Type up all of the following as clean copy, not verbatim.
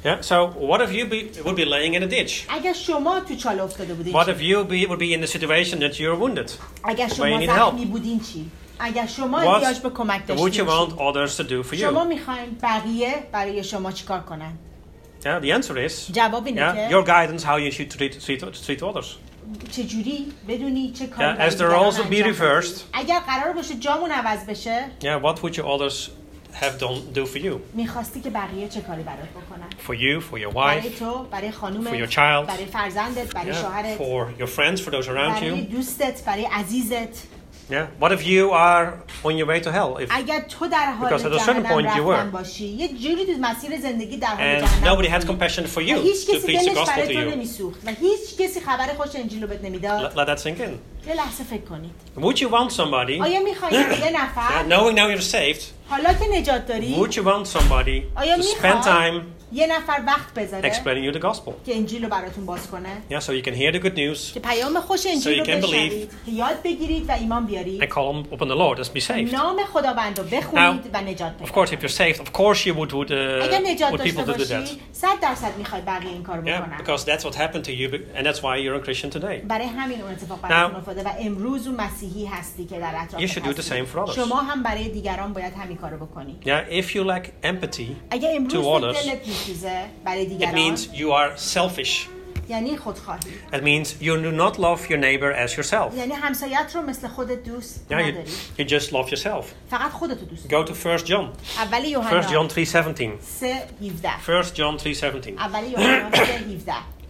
Yeah. So what if you would be laying in a ditch? اگر شما تو چاله افتاده بودین What if you would be in the situation that you're wounded? اگر where you شما need زخمی help? بودین چی؟ اگر شما What احتیاج به کمک would داشتین you want چی؟ others to do for شما you? میخواین بقیه برای شما چیکار کنن؟ Yeah. The answer is جواب اینه yeah, که your guidance how you should treat others. چجوری بدونی چه کاری Yeah, برای as the دیگران roles will be انجام بدی. reversed. اگر قرار باشه جامون عوض بشه Yeah. What would your others have do for you? میخواستی که بقیه چه کاری برات بکنن؟ For you, for your برای wife, تو، برای خانومت، for your child. برای فرزندت، برای Yeah. شوهرت، For your friends, for those around برای you. دوستت، برای عزیزت. Yeah. What if you are on your way to hell? اگر تو در حال Because at a certain point جهنم you رفتن were. باشی یه جوری تو مسیر زندگی در حال And جهنم nobody had بودی compassion for و you هیچ to کسی preach the دلش gospel برای to تو you. نمیسوخت و هیچ کسی خبر خوش انجیل رو بهت نمیداد. Let that sink in. یه لحظه فکر کنید Would you want somebody, آیا میخواید یه yeah, نفر knowing now you're saved, حالا که نجات داری would you want somebody آیا to spend time میخواد یه نفر وقت بذاره explaining you the gospel? که انجیل رو براتون باز کنه Yeah, so you can hear the good news که پیام خوش انجیل So you رو can بشنوید که یاد بگیرید و ایمان بیارید and call upon the Lord as be saved. نام خداوند رو بخونید و نجات Of پیدا course, if you're saved, of course you would اگر نجات would people داشته to do that. باشی 100% میخوای بقیه این کارو Yeah, بکنن because that's what happened to you, and that's why you're a Christian today. برای همین اون اتفاق براتون افتاده و امروز اون مسیحی هستی که در You اطراف should do the same for others. شما هم برای دیگران باید همین کارو بکنی Yeah, if you lack empathy, اگر To امروز others, دلت میسوزه برای it دیگران means you are selfish. یعنی خودخواهی It means you do not love your neighbor as yourself. یعنی همسایت رو مثل خودت دوست Yeah, نداری you just love yourself. فقط خودت رو دوست داری Go to 1 John. اول 1 یوحنا John 3:17. 3:17 1 John 3:17. اول یوحنا 3:17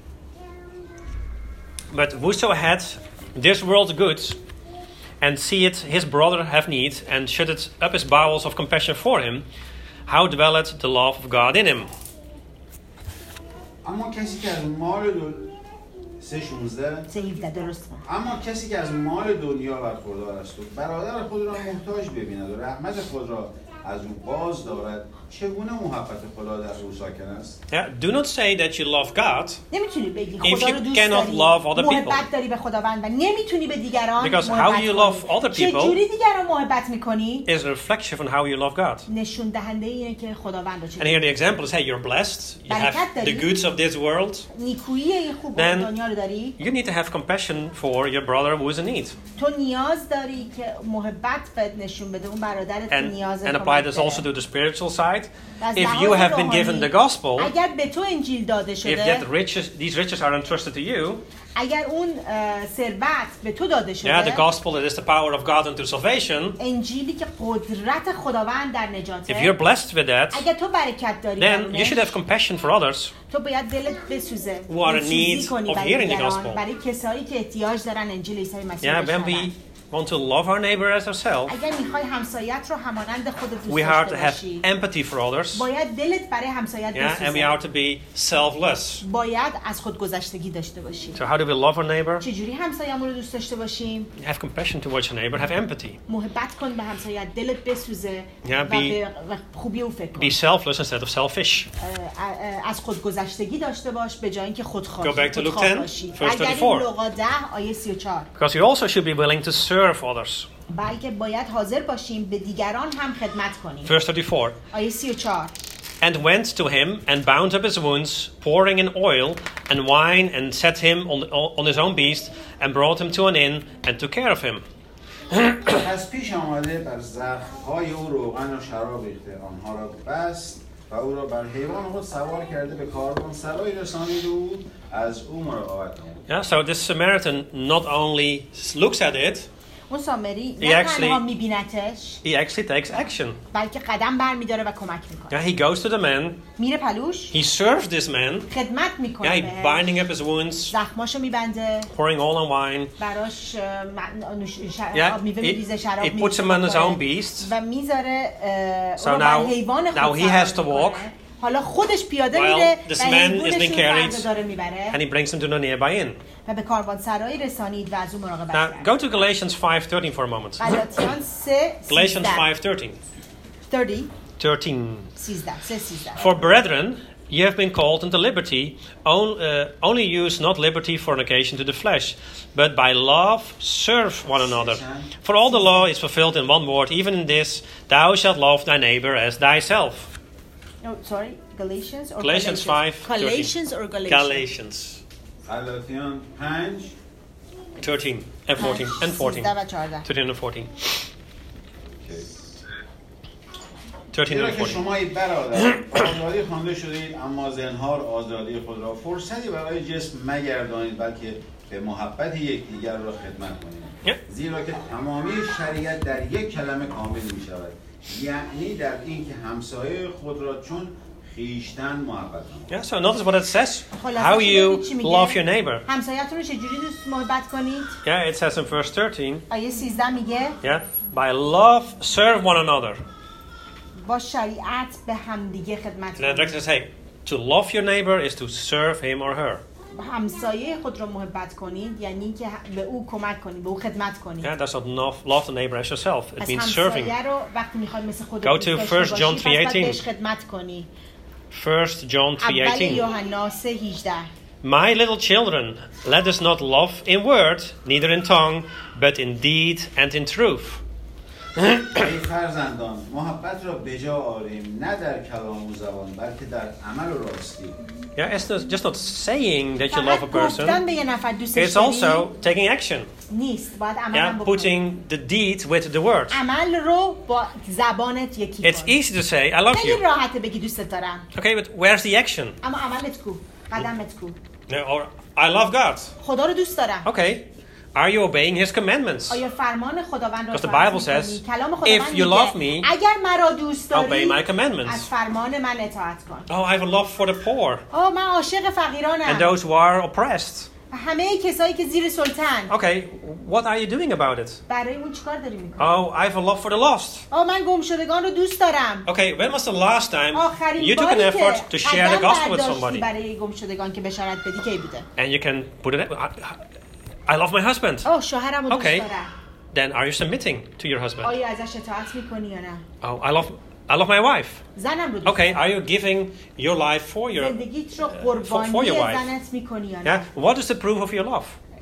But whoso hath this world's goods, and seeth his brother have need, and shutteth up his bowels of compassion for him, how dwelleth the love of God in him? اما کسی که از مال 3:17 درست کن. اما کسی که از مال دنیا برخوردار است و برادر خود را محتاج ببیند و رحمت خود را از او باز دارد چگونه محبت خدا در او ساکن است؟ Yeah, do not say that you love God نمیتونی بگی if خدا you رو دوست cannot داری love other people. محبت داری به خداوند و نمیتونی به دیگران Because how محبت you کنی. love other people چجوری دیگران محبت میکنی؟ is a reflection on how you love God. نشون دهنده اینه که خداوند رو And چجوری here the example is, hey, you're blessed, you have the goods of this world, نیکویی این خوب Then دنیا رو داری you need to have compassion for your brother who is in need. تو نیاز داری که محبت بهت نشون بده اون برادرت که نیاز And apply کمک this داره. also to the spiritual side. از If لحاظ you have been روحانی، given the gospel, اگر به تو انجیل داده if شده these riches are entrusted to you, اگر اون ثروت به تو داده yeah, the شده gospel that is the power of God unto salvation, انجیلی که قدرت خداوند در if نجاته you're blessed with that, اگر تو برکت داری then you should درونش، have compassion for others. تو باید دلت بسوزه who are in دلسوزی need کنی of برای hearing the دیگران، gospel. برای کسایی که احتیاج دارن انجیل عیسی مسیح Yeah, رو when we بشنون. want to love our neighbor as ourselves, اگر میخوای همسایت رو همانند خودت we دوست have to داشته have باشی empathy for others. باید دلت برای همسایت Yeah, and we بسوزه are to be selfless. باید از خودگذشتگی داشته باشی So how do we love our neighbor? چجوری همسایه‌مون رو دوست داشته باشیم Have compassion towards your neighbor. Have empathy. محبت کن به همسایت دلت بسوزه Yeah, و be- به خوبی او فکر کن Be selfless instead of selfish. از خودگذشتگی داشته باش به جای اینکه Go خودخواه back to Luke خودخواه 10, باشی verse برگردیم 34. لوقا 10 آیه 34 Because you also should be willing to serve others. بلکه باید حاضر باشیم به دیگران هم خدمت کنیم Verse 34. آیه 34 And went to him and bound up his wounds, pouring in oil and wine, and set him on his own beast, and brought him to an inn, and took care of him. پس پیش آمده بر زخم‌های او روغن و شراب ریخته آنها را بست و او را بر حیوان خود سوار کرده به کاروان سرای رسانید و او از او مراقبت نمود. Yeah, so this Samaritan not only looks at it, اون سامری He نه actually- تنها میبینتش he actually takes action. بلکه قدم برمیداره و کمک میکنه Yeah, he goes to the man, میره پلوش he serves this man, خدمت yeah, میکنه he بهش binding up his wounds, زخماشو میبنده pouring oil and wine. براش Yeah, آب میوه he, میریزه شراب he میریزه puts him on his own بخوره. beast, و میذاره So اون رو بر now- حیوان خود now he سوار has to می‌کنه. walk. حالا خودش پیاده While میره this و man is حیوانش being رو carried. فردا داره میبره and he brings him to the nearby inn. و به کاروانسرای رسانید و از اون مراقبت Now, کرد go to Galatians 5:13 for a moment. غلاطیان 3 Galatians 5:13. 30 13. 13 For brethren, ye have been called into liberty. Only use not liberty for an occasion to the flesh, but by love serve one another. For all the law is fulfilled in one word, even in this, thou shalt love thy neighbor as thyself. No, sorry Galatians or Galatians 5, Galatians or Galatians? Galatians غلاطیان 5 13 and 14 and 14. 13 و 14. 13 and 14. 13 چرا and که 14. شما ای برادر آزادی خوانده شدید اما زنهار آزادی خود را فرصتی برای جسم مگردانید بلکه به محبت یکدیگر را خدمت کنید زیرا که تمامی شریعت در یک کلمه کامل می شود یعنی در این که همسایه خود را چون خیشتن محبت کنید. Yeah, so notice what it says. How you love your neighbor. همسایه‌تون رو چجوری دوست محبت کنید؟ Yeah, it says in verse 13. آیه 13 میگه Yeah, by love serve one another. با شریعت به همدیگه خدمت And then کنید. it says, hey, to love your neighbor is to serve him or her. همسایه خود را محبت کنید یعنی که به او کمک کنید، به او خدمت کنید. Yeah, that's not love the neighbor as yourself. It از means serving. همسایه رو وقتی میخواد مثل خودت Go to دوست داشته 1 John باشی، پس باید 3:18. بهش خدمت کنی. 1 John اول 3:18. یوحنا 3:18. My little children, let us not love in word, neither in tongue, but in deed and in truth. ای فرزندان محبت را به جا آریم نه در کلام و زبان بلکه در عمل و راستی. Yeah, it's just not saying that you love a فقط گفتن person. به یه نفر دوستش It's داری also taking action. نیست، باید عمل هم Yeah, بکنی. putting the deed with the word. عمل رو با زبانت یکی It's کن. easy to say, I love خیلی you. راحته بگی دوستت دارم، Okay, but where's the action? اما عملت کو، قدمت کو. Or I love God. خدا رو دوست دارم. Okay, are you obeying His commandments? آیا فرمان خداوند را Because the اطاعت Bible says, می‌کنی؟ کلام if خداوند you love میگه me, اگر مرا دوست obey داری my commandments. از فرمان من اطاعت کن. Oh, I have a love for the poor من عاشق فقیرانم. and those who are oppressed. همه کسایی که زیر سلطن. Okay, what are you doing about it? برای اون چیکار داری می‌کنی؟ Oh, I have a love for the lost. من گمشدگان رو دوست دارم. Okay, when was the last time آخرین you took an باری effort که to share the قدم gospel with برداشتی somebody? برای گمشدگان که بشارت بدی کی بوده؟ And you can put it. I love my husband. شوهرم رو دوست Okay, دارم. then are you submitting to your husband? آیا ازش اطاعت می‌کنی یا نه؟ Oh, I love my wife. زنم رو دوست Okay, دارم. are you giving your life for your? زندگیت رو for قربانی your wife. زنت می‌کنی یا نه؟ Yeah. What is the proof of your love?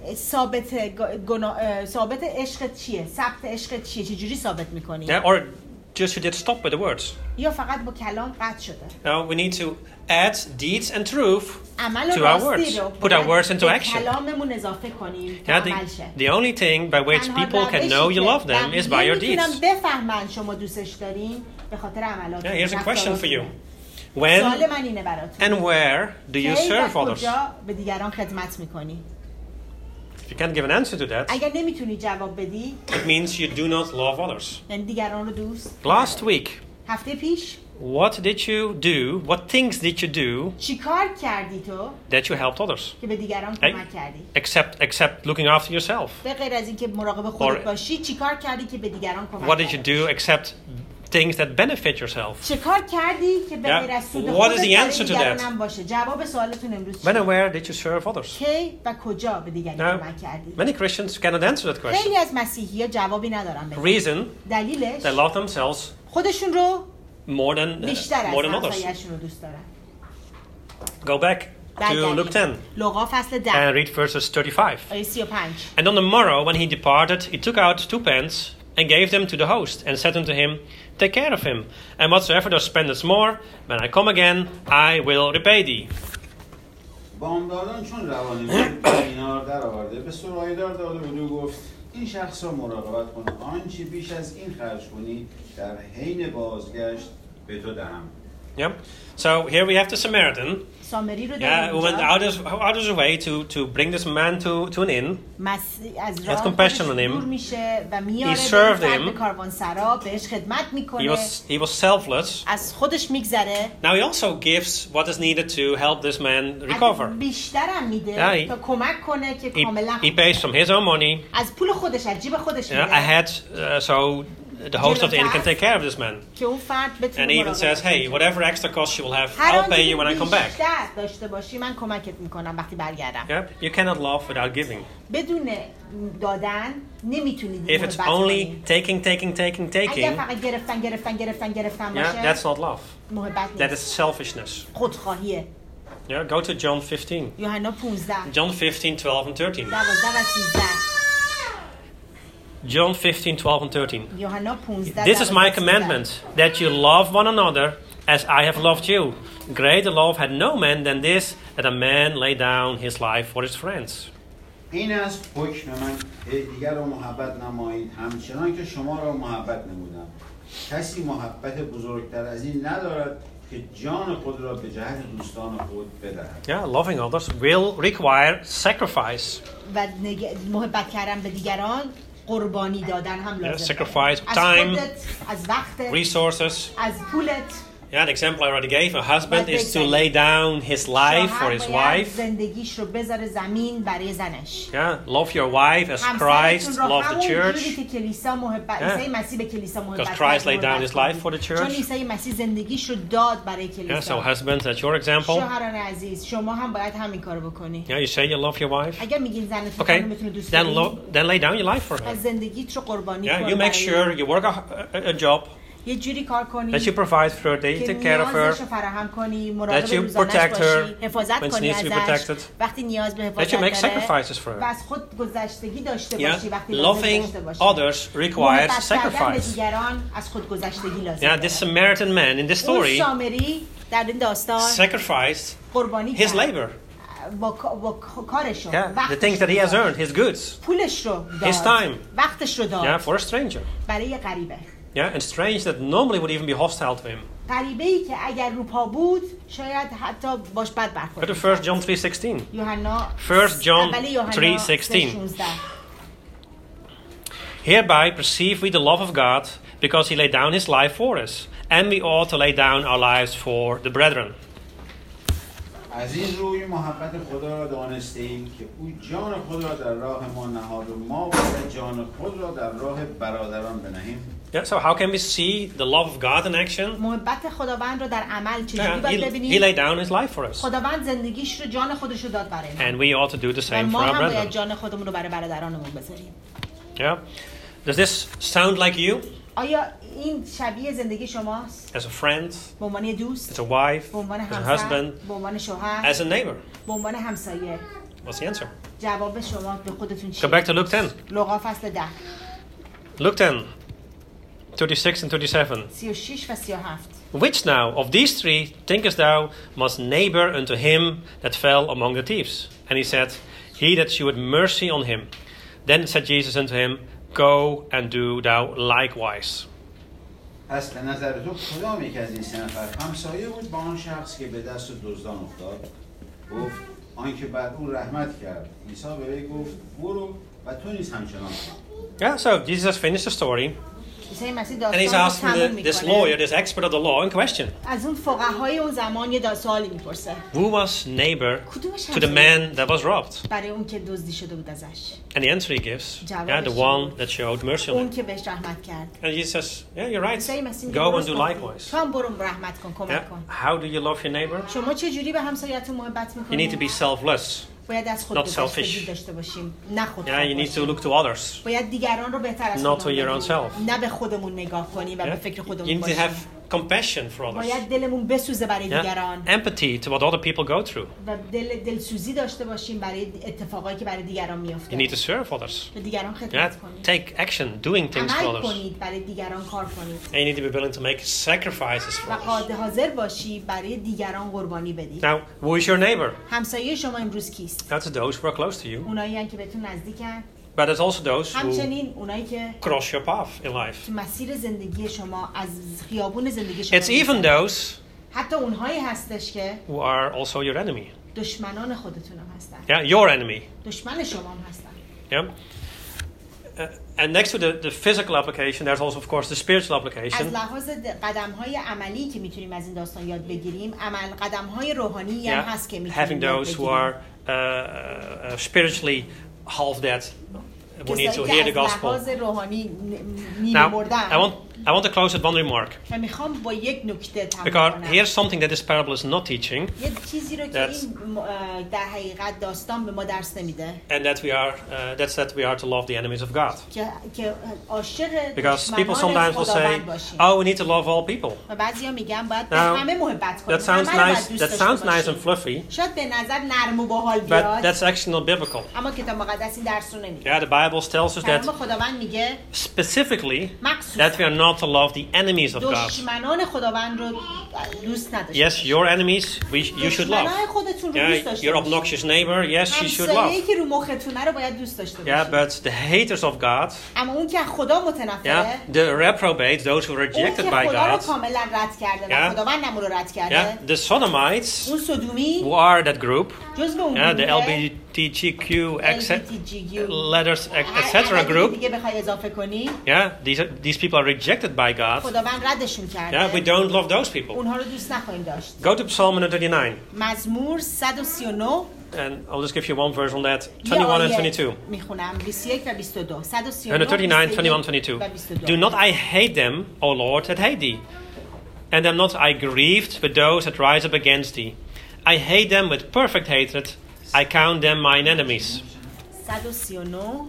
ثابت عشقت چیه؟ ثبت عشقت چیه؟ چجوری ثابت می‌کنی؟ Yeah, or just you did stop with the words? یا فقط با کلام قطع شده؟ Now we need to add deeds and truth عمل to و our راستی words. رو Put our words into به action. کلاممون اضافه کنیم تا Yeah, عمل شه. the only thing by which تنها people can روشی know you که love them is by your بقیه deeds. میتونن بفهمن شما دوستش دارین به خاطر عملاتتون. Yeah, here's a question for you. سوال When من اینه براتون. and where do you کی و serve others? کجا به دیگران خدمت میکنی؟ If you can't give an answer to that, اگر نمیتونی جواب بدی it means you do not love others. یعنی دیگران رو دوست. Last week, هفته پیش what did you do? What things did you do چیکار کردی تو that you helped others? که به دیگران Hey. کمک کردی؟ Except looking after yourself. به غیر از اینکه مراقب خودت Or- باشی چیکار کردی که به دیگران کمک What did you کردی؟ do except things that benefit yourself? چیکار کردی که به Yeah. غیر از سود What خودت is the برای answer to دیگران that? هم باشه؟ جواب سوالتون امروز When and چیه؟ where did you serve others? کی و کجا به دیگران Now, کمک کردی؟ many Christians cannot answer that question. خیلی از مسیحی‌ها جوابی ندارن بگن. Reason, دلیلش they love themselves خودشون رو more than بیشتر از others. همسایه‌شون رو دوست دارن. Go back to Luke 10 لوقا فصل 10 and read verses 35. آیه 35. And on the morrow, when he departed, he took out 2 pence and gave them to the host, and said unto him, Take care of him, and whatsoever thou spendest more, when I come again, I will repay thee. بامدادان چون روانی بود دینار در آورده به سرایدار داده بود و گفت این شخص را مراقبت کن آنچه بیش از این خرج کنی در حین بازگشت به تو دهم. Yeah. So here we have the Samaritan. سامری رو Yeah, داریم who went اینجا. out of his way to bring this man to an inn. از Had راه compassion خودش on him. دور میشه و میاره He به served فرد him. کاروانسرا بهش خدمت He میکنه was selfless. از خودش میگذره Now he also gives what is needed to help this man recover. بیشترم میده Yeah, تا کمک کنه که He, کاملا he pays from his own money. از پول خودش از جیب خودش Yeah, میده ahead, so the host of the inn can take care of this man. که اون فرد بتونه And he even مراقبت says, hey, کنه. whatever extra cost you will have, هر I'll آنچه pay که you when I come back. بیشتر داشته باشی من کمکت میکنم وقتی برگردم. Yeah, you cannot love without giving. بدون دادن نمیتونید If it's محبت only کنی. taking, اگر فقط گرفتن yeah, باشه that's not love. محبت That نیست، is selfishness. خودخواهیه. Yeah, go to John 15. یوحنا 15 John 15, 12 and 13. 12 و 13 John 15, 12 and 13. یوحنا 15 This is my 12 commandment, that you love one another as I have loved you. greater love had no man than this, that a man lay down his life for his friends. این از حکم من دیگر را محبت نمایید همچنان که شما را محبت نمودم. کسی محبت بزرگتر از این ندارد که جان خود را به جهت دوستان خود بدهد. Yeah, loving others will require sacrifice. و محبت کردن به دیگران قربانی دادن هم لازم. Sacrifice of از time, خودت، از وقتت، resources. از پولت. Yeah, the example I already gave, a husband is to lay down his life for his wife. زندگیش رو بذاره زمین برای زنش. Yeah, love your wife as Christ loved the church. Because Christ laid down his life for the church. چون عیسی مسیح زندگیش رو داد برای Yeah, so کلیسا. husbands, that's your example. شوهران عزیز، شما هم باید همین کارو بکنی. Yeah, you say you love your wife. اگر میگین زنتون Okay, رو میتونه دوست داری، then lay down your life for her. از زندگیت رو قربانی Yeah, کن. you make sure you work a job, یه جوری کار کنی that you provide for her, that you که take care of her, نیازش رو فراهم کنی، مراقب that you روزانش protect her باشی، حفاظت when she کنی needs to be ازش protected, وقتی نیاز به that حفاظت you make داره sacrifices for و her. از خود گذشتگی داشته Yeah, باشی وقتی لازم loving داشته باشی. others requires محبت کردن به sacrifice. دیگران از خود گذشتگی لازم Yeah, this Samaritan man in this اون story سامری در این داستان sacrificed قربانی his کرد labor. با کارش رو، Yeah, the وقتش things that he رو has داد. earned, his goods. پولش رو his داد، time. وقتش رو Yeah, داد for a stranger. برای یه غریبه. Yeah, and strange that normally would even be hostile to him. غریبه ای که اگر رو پا بود شاید حتی باش بد Go برخورد. to 1 John 3:16. یوحنا 1 John اول یوحنا 3:16. 3:16. Hereby perceive we the love of God, because he laid down his life for us, and we ought to lay down our lives for the brethren. از این روی محبت خدا را دانسته ایم که او جان خود را در راه ما نهاد و ما باید جان خود را در راه برادران بنهیم. Yeah, so how can we see the love of God in action? محبت خداوند رو در عمل چجوری Yeah, باید he ببینیم؟ laid down his life for us. خداوند زندگیش رو جان خودش رو داد برای ما. And we ought to do the و same for ما our هم باید brethren. جان خودمون رو برای برادرانمون بذاریم. Yeah? Does this sound like you آیا این شبیه زندگی شماست؟ as a friend, به عنوان دوست، as a wife, به عنوان as a همسر، husband, به عنوان شوهر، as a neighbor? به عنوان همسایه؟ What's the answer? جواب شما به خودتون Go چیه؟ back to Luke 10. لوقا فصل 10 Luke 10, 36 and 37. 36 و 37. Which now of these three thinkest thou most neighbor unto him that fell among the thieves? And he said, He that shewed mercy on him. Then said Jesus unto him, Go and do thou likewise. پس به نظر تو کدام یک از این سه نفر همسایه بود با آن شخص که به دست دزدان افتاد؟ گفت آنکه بر او رحمت کرد. عیسی به وی گفت برو و تو نیز همچنان کن. Yeah, so Jesus finished the story, عیسی مسیح and he's داستان رو asking تموم this lawyer, میکنه. this expert of the law, in question. از اون فقهای اون زمان یه سوالی میپرسه. Who was neighbor کدومش to the man that was robbed? برای اون که دزدی شده بود ازش. And the answer he gives, yeah, the one that showed mercy on اون him. که بهش رحمت کرد. And Jesus says, yeah, you're right. عیسی مسیح میگه Go and درست do گفتی. likewise. تو هم برو رحمت کن، Yeah. کمک کن. How do you love your neighbor? شما چه جوری به همسایه‌تون محبت You need to میکنید؟ be selfless. باید از خود not گذشتگی selfish. داشته باشیم، نه خود Yeah, you need to look to others. باید دیگران رو بهتر از Not to خودمون your own بدونیم. self. نه به خودمون نگاه کنیم و به Yeah? فکر You خودمون need to باشیم. have compassion for others. باید دلمون بسوزه برای Yeah? دیگران Empathy to what other people go through. و دلسوزی داشته باشیم برای اتفاقایی که برای دیگران You میفته. need to serve others. به دیگران Yeah? خدمت کنید. Take action, doing things for عمل others. کنید، برای دیگران کار کنید. And you need to be willing to make sacrifices for و others. حاضر باشی برای دیگران قربانی بدید. Now, who is your neighbor? همسایه شما امروز کیست؟ That's those who are close to you. اونایی هستند که بهتون نزدیکن. But it's also those who همچنین اونایی که cross your path in life. تو مسیر زندگی شما از خیابون زندگی شما It's even می‌گذرن. those حتی اونهایی هستش که who are also your enemy. دشمنان خودتون هم هستن. Yeah, your enemy. دشمن شما هم هستن. Yeah. And next to the physical application, there's also, of course, the spiritual از application. لحاظ قدم‌های عملی که میتونیم از این داستان یاد بگیریم، قدم‌های روحانی هم هست که Having میتونیم یاد those who بگیریم. are spiritually half dead, who need to کسایی hear که the از gospel. لحاظ روحانی نیمه Now, مردن. I want to close with one remark, و میخوام با یک نکته تمام because کنم. here's something that this parable is not teaching, یه چیزی رو که That's- این در حقیقت داستان به ما درس نمیده، and that we are to love the enemies of God. که عاشق Because people دشمنان sometimes will say, خداوند باشیم. "Oh, we need to love all people." و بعضیا میگن باید به Now, همه محبت کنیم. That sounds همه رو باید nice. دوست That داشته sounds nice باشیم. and fluffy, شاید به نظر نرم و باحال but بیاد، that's actually not biblical. اما کتاب مقدس این درس رو نمیده. Yeah, the Bible tells us کلام that خداوند میگه specifically مخصوصا that we are not not to love the enemies of God. دشمنان خداوند رو دوست نداشته. Yes, your enemies, you should love. دشمنان خودتون رو Yeah, دوست داشته your باشید. obnoxious neighbor, yes, you should همسایه‌ای love. که رو مختونه رو باید دوست داشته Yeah, باشید. but the haters of God, اما اون که خدا متنفره، yeah, the reprobates, those who are اون rejected که by خدا رو God, کاملا رد کرده و Yeah. خداوند هم رو رد کرده، yeah, the Sodomites, اون سدومی who are that group, جزو اون yeah, the گروهه، LGBTQ, LGBTQ letters, etc. اگه group, دیگه بخوای اضافه کنی، yeah, these people are rejected by God. خداوند ردشون Yeah, we کرده. don't love those people. اونها رو دوست نخواهیم داشت. Go to Psalm 139, مزمور 139 and I'll just give you one verse on that, یه 21 and آیه 22. میخونم 21 و 22 139, 21, 22. Do not I hate them, O Lord, that hate thee? And am not I grieved with those that rise up against thee? I hate them with perfect hatred. I count them mine enemies. 139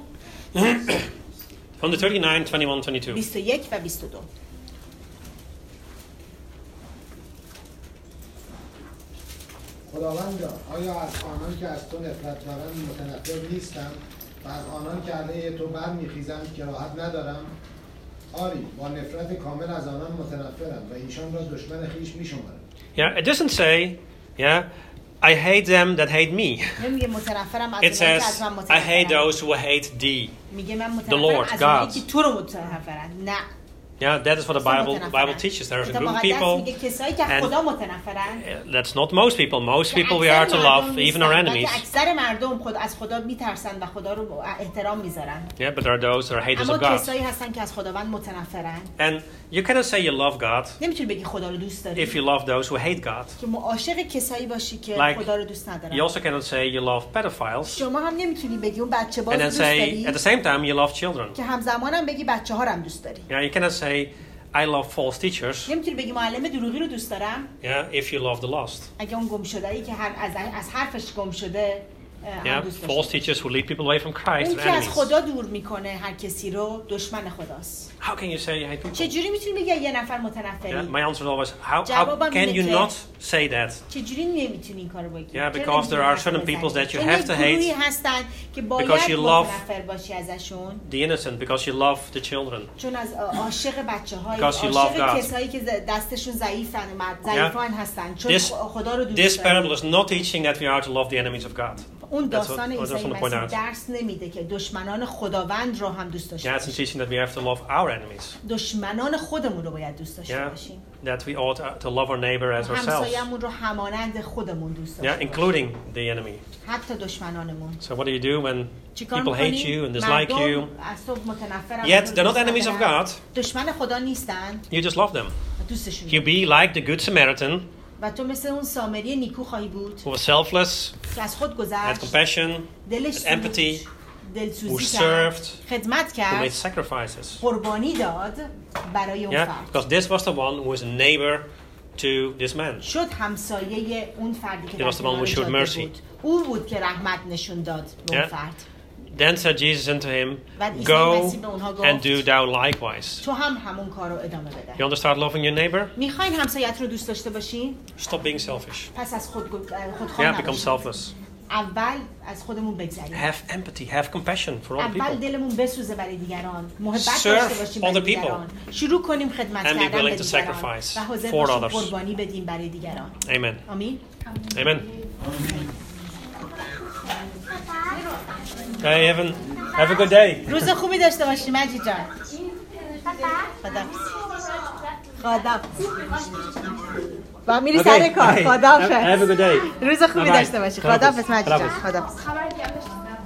139, 21, 22. 21 و 22 خداوندا آیا از آنان که از تو نفرت دارند متنفر نیستم و از آنان که علیه تو برمیخیزند کراهت ندارم؟ آری با نفرت کامل از آنان متنفرم و ایشان را دشمن خویش میشمارم. Yeah, it doesn't say, yeah, I hate them that hate me. نمیگه متنفرم از It اونایی که says, از من I hate متنفرن. those who hate thee. میگه من the Lord, متنفرم از اونایی God. که تو رو متنفرن. نه. Yeah, that is what the Bible متنفرن. teaches. There is a کتاب group of مقدس people, میگه کسایی که and خدا متنفرن. that's not most people. Most people we اکثر are to مردم love, نیستن. even our بلکه enemies. اکثر مردم از خدا میترسن و خدا رو احترام میذارن. Yeah, but there are those that are haters اما of God. کسایی هستن که از خداوند متنفرن. And you cannot say you love God نمیتونی بگی خدا رو دوست داری. if you love those who hate God. که عاشق کسایی باشی که Like, خدا رو دوست You ندارن. also cannot say you love pedophiles شما هم نمیتونی بگی اون بچه باز and رو then دوست say داری at the same time you love children. که همزمان هم بگی بچه ها رو هم دوست داری. Yeah, you cannot say I love false teachers. نمیتونی بگی معلم دروغی رو دوست دارم Yeah, if you love the lost. اگه اون گم شده‌ای که از حرفش گم شده هم Yeah, دوست false داشته. teachers who lead people away from Christ اون are که از enemies. خدا دور میکنه هر کسی رو دشمن خداست. How can you say you hate people? چجوری میتونی بگی یه نفر Yeah, متنفری؟ my answer is always how جوابم can اینه you که- not say that? چجوری نمیتونی این کارو بگی؟ Yeah, چرا because نمیتونی there are حرف certain بزنی؟ peoples that you چون have یک to hate گروهی هستن که باید because you love متنفر باشی ازشون The innocent because you love the children. چون از عاشق بچه‌های Because you love عاشق God. کسایی که دستشون ضعیفن ضعیفان هستن چون This- خدا رو This دوست parable دارن. is not teaching that we are to love the enemies of God. اون That's داستان what I just عیسی want to point مسیح out. درس نمیده که دشمنان خداوند رو هم دوست داشته Yeah, it's باشیم. teaching that we have to love our enemies. دشمنان خودمون رو باید دوست داشته Yeah, باشیم. that we ought to love our neighbor as ourselves. همسایه‌مون رو همانند خودمون دوست Yeah, داشته باشیم. including the enemy. حتی دشمنانمون. So what do you do when چیکار people hate می‌کنی؟ you and dislike you? مردم از تو متنفرن. Yet تو رو they're not دوست enemies of ندارن. God. دشمن خدا نیستن. You just love them. و دوستشون You داری. be like the good Samaritan و تو مثل اون سامری نیکو خواهی بود who was selfless, که از خود had گذشت، compassion, دلش had empathy, سوخت، who دلسوزی کرد، served, خدمت who made کرد، sacrifices. قربانی داد برای اون Yeah, فرد. because this was the one who was a neighbor to this man. شد همسایه اون فردی که He در was the one کنار who showed جاده mercy. بود. او بود که رحمت نشون داد به اون Yeah. فرد. Then said Jesus unto him, بعد عیسی Go مسیح به اونها گفت and do thou likewise. تو هم همون کار رو ادامه بده. You want to start loving your neighbor? میخواین همسایت رو دوست داشته باشین؟ Stop being selfish. پس از خودخواه Yeah, become نباشین. selfless. اول از خودمون بگذریم. Have empathy, have compassion for all اول people. دلمون بسوزه برای دیگران، محبت Serve داشته باشیم برای other people. دیگران، شروع کنیم خدمت And be کردن به willing to دیگران sacrifice و حاضر for باشیم others. قربانی بدیم برای دیگران. Amen. آمین. Amen. Okay, have a good day. روز خوبی داشته باشی مجید جان. خدا با میری سر کار. bye. خدا Have a good day. روز خوبی Bye-bye. داشته باشی. خدا خداحافظ. مجید جان. خداحافظ. خدا